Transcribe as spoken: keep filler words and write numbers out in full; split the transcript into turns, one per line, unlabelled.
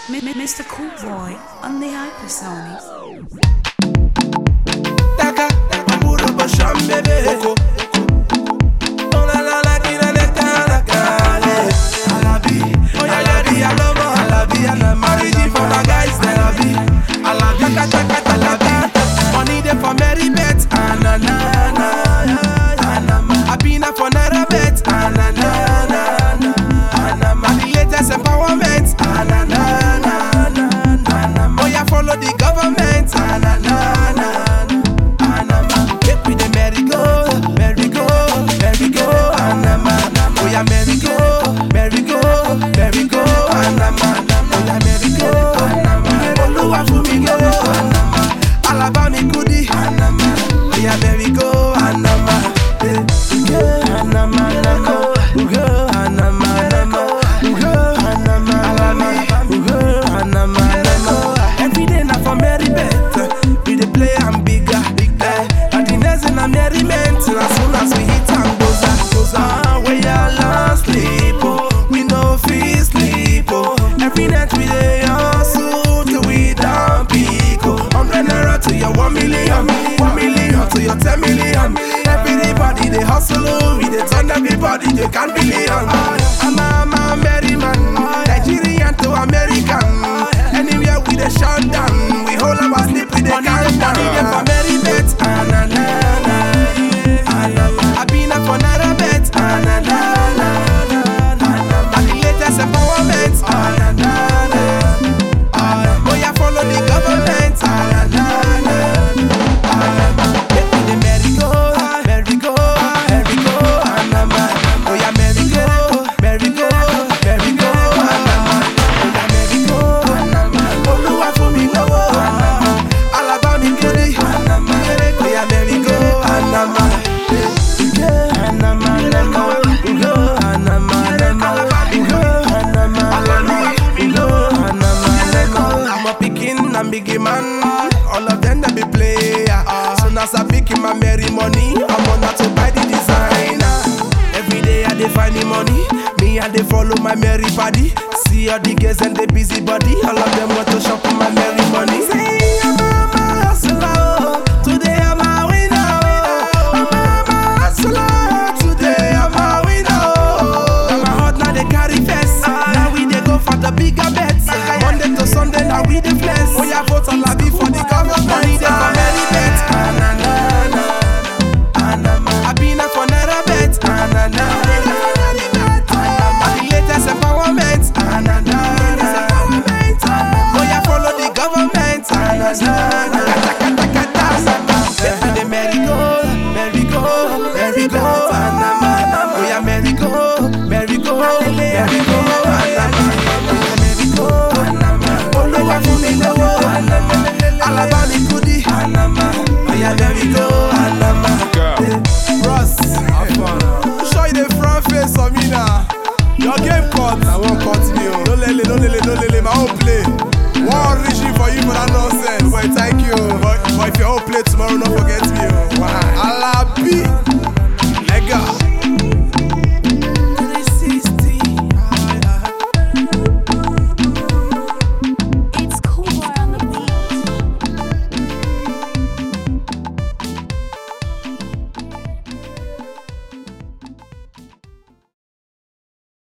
Mister Cool Boy on the Hypersonic.
Taka, amuro bosham bebe. Oh la la la, kina le kana kale. Alabi, oh ya alabi, alomo alabi, alabi. Married for my guys, alabi, alabi, taka taka alabi. Money dey for merry bet, anana, anama. Abina for naira bet, anana, anama. The latest empowerment, anana. Follow the government, ah, na, na, na, ah, na, ma. Make we the merry go, merry go, merry go, ah, na, ma, na, ma. Oh yeah, merry go, merry go, merry go, ah, na, ma, na, ma. Oh yeah, merry go, ah, na, ma. Oluwa fún mi go, ah, na, ma. Alaba mi kudi, ah, na, ma. Oh yeah, merry go, ah, na, ma. Eh, go, ah, na, ma, na, ma. Go, ah, na, ma, na, ma. Go, ah, na, ma, na, ma. Go, ah, na, ma, na, ma. Every day na for merry bet, we dey play am bigger, bigger. And the next in a merriment, as soon as we hit am goza, goza. We are lost sleep, oh, we no fit sleep, oh. Every night we dey hustle till we down peak, oh. Hundred naira to your one million, one million to your ten million. Everybody dey hustle, oh, we dey turn everybody they can billion. I'm a, I'm a merry man, Nigerian to American. Anywhere we dey shut down, we hold our sleep with the count down. Money dey for merry bet, ah na na na, ah na na. Abina for naira bet, ah na na na, ah na na. And the latest empowerment, ah na na na, ah na na. Oh yeah, follow the government, ah na na na, ah na na. Make we dey merry go, merry go, merry go, ah na na. Oh yeah, merry go, merry go, merry go, ah na na. Oh yeah, merry go. Oluwa fún mi lọ́wọ́, Alaba mi kiri, oya merry go, Anama, ugo Anama, Anama, ugo Anama, Anama, ugo Anama, Anama, ugo Anama, Anama. I'm a picking and biggie man, all of them they be player. Soon as I pick in my merry money, I'm on to buy the designer. Every day I dey find the money, me I dey follow my merry party. See all the girls and the busy body, all of them want to shop on my merry money. Say I'm a hustler, today I'm a winner. I'm a hustler, today I'm a winner. Now my heart now they carry face, now we they go for the bigger bets. Monday to Sunday now we the flex. Oh yeah, vote on la be for the government. Money they for merry bet, ah na na na, ah na na. Abina for naira bet, ah na na na. Empowerment, ah, na, na, na. Oh yeah, follow the government, ah, na, na, na. Make we dey merry go, merry go, merry go, ah, na, na. Oh yeah, merry go, merry go, merry go, ah, na, na. Oh yeah, merry go, ah, na, na. Oluwa fún mi lọ́wọ́, ah, na, na. Alaba mi kudi, ah, na, na. Oh yeah, merry go, ah, na, na. Ross, have fun. Show you the front face of me now. Your game cut, I won't continue. No lele, no lele, no lele, my own play. One reaching for you for that nonsense. But thank you. But, but if your own play tomorrow, don't forget me.